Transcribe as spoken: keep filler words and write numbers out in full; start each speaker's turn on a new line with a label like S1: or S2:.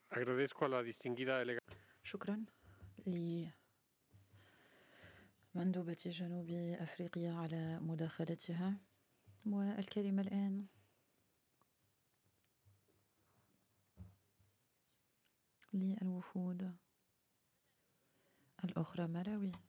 S1: Agradezco a la distinguida delegación.
S2: شكرا لمندوبة جنوب أفريقيا على مداخلتها. والكلمة الآن للوفود الأخرى. ملاوي.